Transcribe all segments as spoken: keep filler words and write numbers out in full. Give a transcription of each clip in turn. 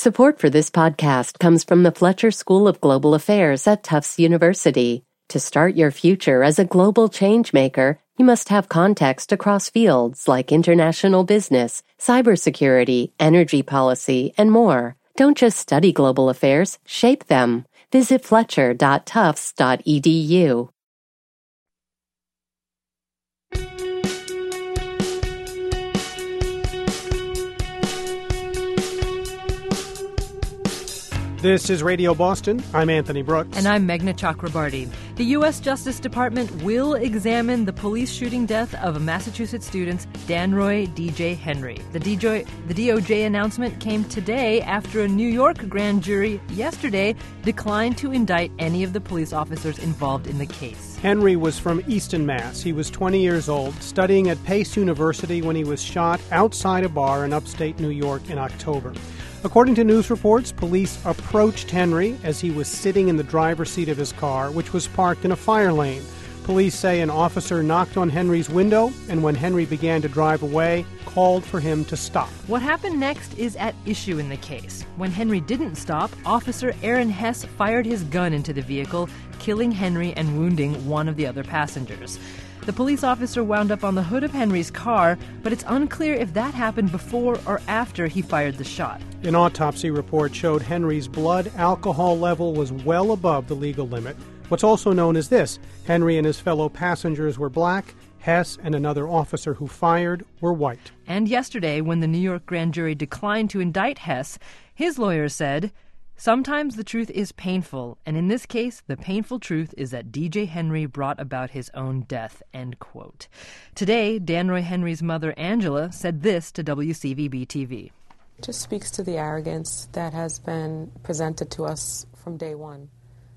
Support for this podcast comes from the Fletcher School of Global Affairs at Tufts University. To start your future as a global changemaker, you must have context across fields like international business, cybersecurity, energy policy, and more. Don't just study global affairs, shape them. Visit fletcher dot tufts dot e d u. This is Radio Boston. I'm Anthony Brooks. And I'm Meghna Chakrabarty. The U S Justice Department will examine the police shooting death of Massachusetts students Danroy D J Henry. The D J, the D O J announcement came today after a New York grand jury yesterday declined to indict any of the police officers involved in the case. Henry was from Easton, Mass. He was twenty years old, studying at Pace University when he was shot outside a bar in upstate New York in October. According to news reports, police approached Henry as he was sitting in the driver's seat of his car, which was parked in a fire lane. Police say an officer knocked on Henry's window, and when Henry began to drive away, called for him to stop. What happened next is at issue in the case. When Henry didn't stop, Officer Aaron Hess fired his gun into the vehicle, killing Henry and wounding one of the other passengers. The police officer wound up on the hood of Henry's car, but it's unclear if that happened before or after he fired the shot. An autopsy report showed Henry's blood alcohol level was well above the legal limit. What's also known as this: Henry and his fellow passengers were black. Hess and another officer who fired were white. And yesterday, when the New York grand jury declined to indict Hess, his lawyer said, "Sometimes the truth is painful, and in this case, the painful truth is that D J Henry brought about his own death," end quote. Today, Danroy Henry's mother, Angela, said this to W C V B T V. It just speaks to the arrogance that has been presented to us from day one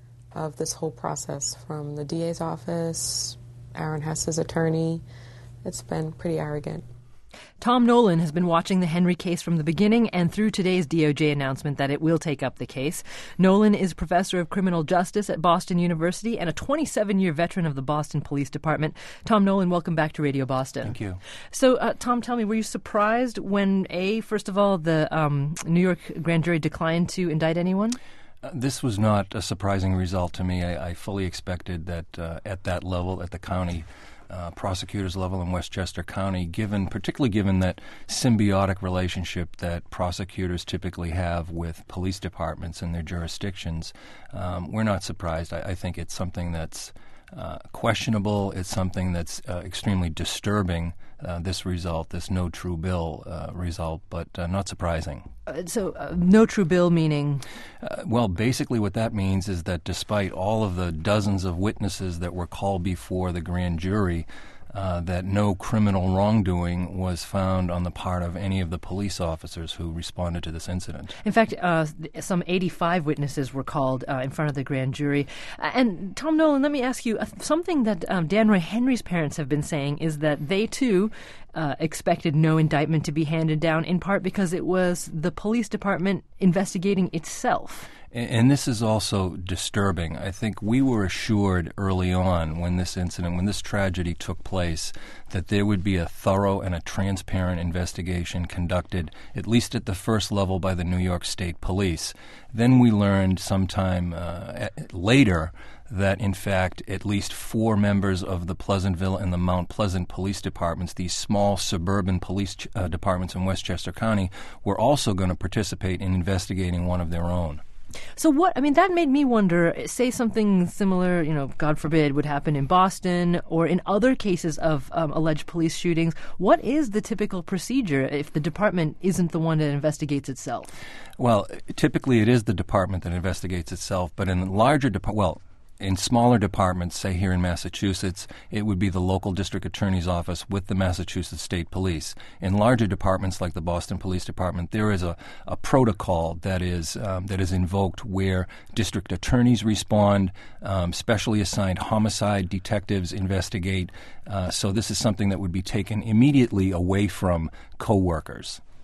of this whole process, from the D A's office, Aaron Hess's attorney. It's been pretty arrogant. Tom Nolan has been watching the Henry case from the beginning and through today's D O J announcement that it will take up the case. Nolan is professor of criminal justice at Boston University and a twenty-seven-year veteran of the Boston Police Department. Tom Nolan, welcome back to Radio Boston. Thank you. So, uh, Tom, tell me, were you surprised when, A, first of all, the um, New York grand jury declined to indict anyone? Uh, this was not a surprising result to me. I, I fully expected that uh, at that level, at the county Uh, prosecutors level in Westchester County, given particularly given that symbiotic relationship that prosecutors typically have with police departments in their jurisdictions, um, we're not surprised. I, I think it's something that's uh, questionable. It's something that's uh, extremely disturbing, uh, this result, this no true bill uh, result, but uh, not surprising. Uh, so uh, no true bill meaning? Uh, well, basically what that means is that despite all of the dozens of witnesses that were called before the grand jury, uh, that no criminal wrongdoing was found on the part of any of the police officers who responded to this incident. In fact, uh, some eighty-five witnesses were called uh, in front of the grand jury. Uh, and Tom Nolan, let me ask you, uh, something that um, Danroy Henry's parents have been saying is that they, too, uh, expected no indictment to be handed down, in part because it was the police department investigating itself. And this is also disturbing. I think we were assured early on when this incident, when this tragedy took place, that there would be a thorough and a transparent investigation conducted, at least at the first level, by the New York State Police. Then we learned sometime uh, later that, in fact, at least four members of the Pleasantville and the Mount Pleasant police departments, these small suburban police uh, departments in Westchester County, were also going to participate in investigating one of their own. So what, I mean, that made me wonder, say something similar, you know, God forbid, would happen in Boston or in other cases of um, alleged police shootings. What is the typical procedure if the department isn't the one that investigates itself? Well, typically it is the department that investigates itself, but in larger departments, well, in smaller departments, say here in Massachusetts, it would be the local district attorney's office with the Massachusetts State Police. In larger departments like the Boston Police Department, there is a, a protocol that is um, that is invoked where district attorneys respond, um, specially assigned homicide detectives investigate. Uh, so this is something that would be taken immediately away from co-workers.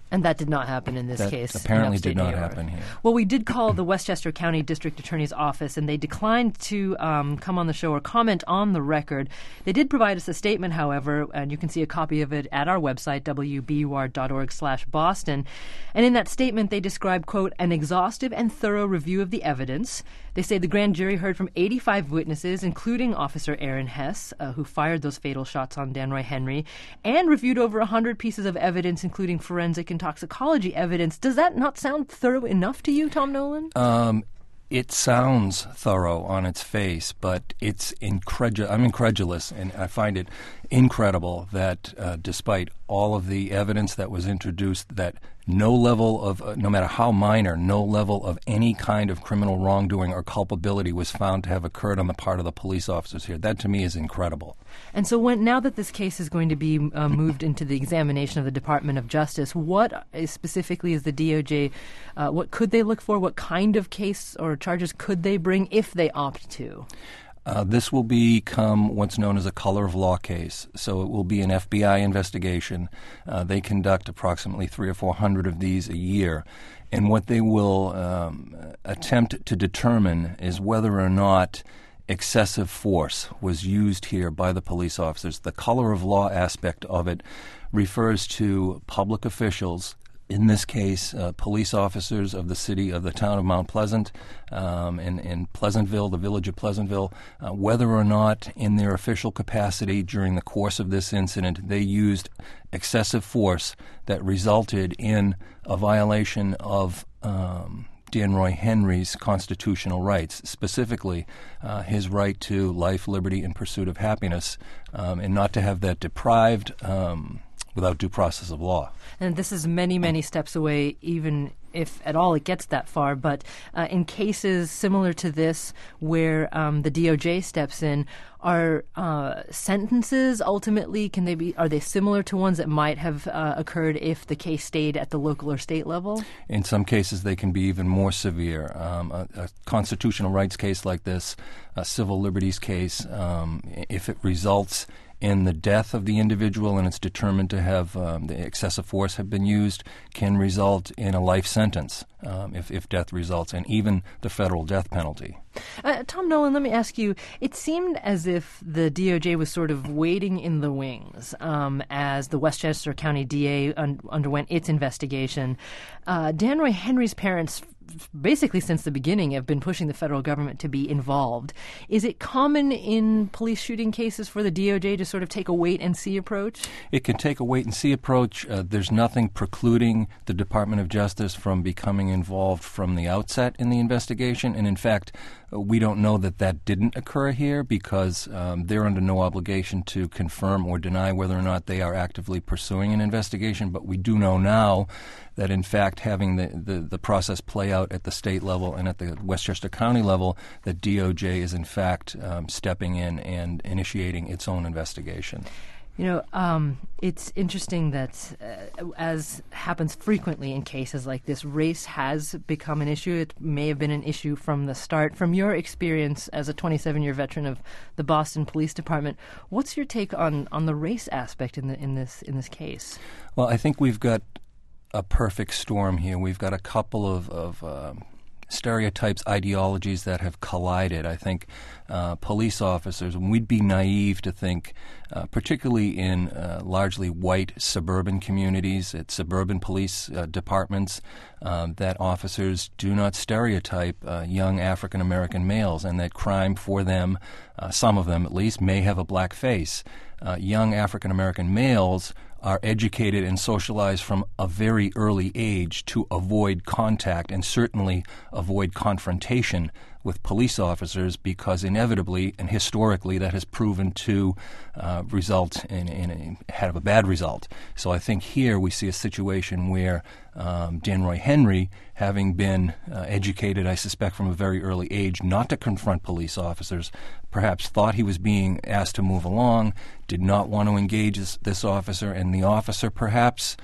And that did not happen in this that case. Apparently did not happen here. Well, we did call the Westchester County District Attorney's Office, and they declined to um, come on the show or comment on the record. They did provide us a statement, however, and you can see a copy of it at our website, w b u r dot org slash Boston. And in that statement, they describe, quote, an exhaustive and thorough review of the evidence. They say the grand jury heard from eighty-five witnesses, including Officer Aaron Hess, uh, who fired those fatal shots on Danroy Henry, and reviewed over one hundred pieces of evidence, including forensic and toxicology evidence. Does that not sound thorough enough to you, Tom Nolan? Um, it sounds thorough on its face, but it's incredulous. I'm incredulous, and I find it incredible that uh, despite all of the evidence that was introduced, that no level of, uh, no matter how minor, no level of any kind of criminal wrongdoing or culpability was found to have occurred on the part of the police officers here. That, to me, is incredible. And so when now that this case is going to be uh, moved into the examination of the Department of Justice, what is specifically is the D O J, uh, what could they look for? What kind of case or charges could they bring if they opt to? Uh, this will become what's known as a color of law case. So it will be an F B I investigation. Uh, they conduct approximately three or four hundred of these a year. And what they will um, attempt to determine is whether or not excessive force was used here by the police officers. The color of law aspect of it refers to public officials, in this case, uh, police officers of the city of the town of Mount Pleasant um, and, and Pleasantville, the village of Pleasantville, uh, whether or not in their official capacity during the course of this incident they used excessive force that resulted in a violation of um, Danroy Henry's constitutional rights, specifically uh, his right to life, liberty, and pursuit of happiness, um, and not to have that deprived um, without due process of law. And this is many, many steps away, even if at all it gets that far. But uh, in cases similar to this, where um, the D O J steps in, are uh, sentences ultimately, can they be, are they similar to ones that might have uh, occurred if the case stayed at the local or state level? In some cases, they can be even more severe. Um, a, a constitutional rights case like this, a civil liberties case, um, if it results in the death of the individual and it's determined to have um, the excessive force have been used, can result in a life sentence um, if, if death results, and even the federal death penalty. Uh, Tom Nolan, let me ask you, it seemed as if the D O J was sort of waiting in the wings um, as the Westchester County D A un- underwent its investigation. Uh, Danroy Henry's parents, basically since the beginning, have been pushing the federal government to be involved. Is it common in police shooting cases for the D O J to sort of take a wait-and-see approach? It can take a wait-and-see approach. Uh, there's nothing precluding the Department of Justice from becoming involved from the outset in the investigation. And in fact, uh, we don't know that that didn't occur here because um, they're under no obligation to confirm or deny whether or not they are actively pursuing an investigation. But we do know now that, in fact, having the, the, the process play out at the state level and at the Westchester County level, that D O J is, in fact, um, stepping in and initiating its own investigation. You know, um, it's interesting that, uh, as happens frequently in cases like this, race has become an issue. It may have been an issue from the start. From your experience as a twenty-seven-year veteran of the Boston Police Department, what's your take on, on the race aspect in the in this in this case? Well, I think we've got a perfect storm here. We've got a couple of, of um, stereotypes, ideologies that have collided. I think uh, police officers, and we'd be naive to think, uh, particularly in uh, largely white suburban communities, at suburban police uh, departments, um, that officers do not stereotype uh, young African-American males, and that crime for them, uh, some of them at least, may have a black face. Uh, young African-American males are educated and socialized from a very early age to avoid contact and certainly avoid confrontation with police officers, because inevitably and historically that has proven to uh, result in, in a, have a bad result. So I think here we see a situation where um, Danroy Henry, having been uh, educated, I suspect, from a very early age not to confront police officers, perhaps thought he was being asked to move along, did not want to engage this, this officer, and the officer perhaps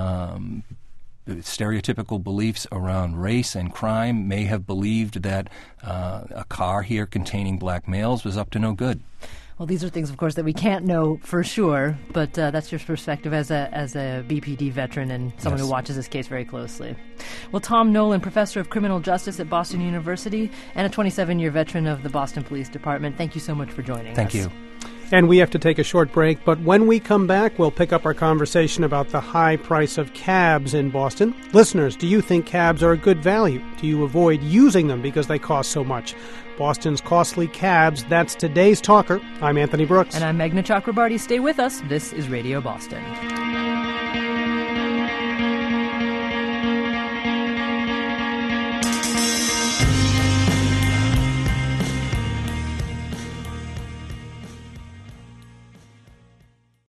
um, stereotypical beliefs around race and crime may have believed that uh, a car here containing black males was up to no good. Well, these are things, of course, that we can't know for sure, but uh, that's your perspective as a as a B P D veteran and someone Yes. who watches this case very closely. Well, Tom Nolan, professor of criminal justice at Boston University and a twenty-seven-year veteran of the Boston Police Department, thank you so much for joining Thank us. you. And we have to take a short break, but when we come back, we'll pick up our conversation about the high price of cabs in Boston. Listeners, do you think cabs are a good value? Do you avoid using them because they cost so much? Boston's costly cabs, that's today's talker. I'm Anthony Brooks. And I'm Meghna Chakrabarty. Stay with us. This is Radio Boston.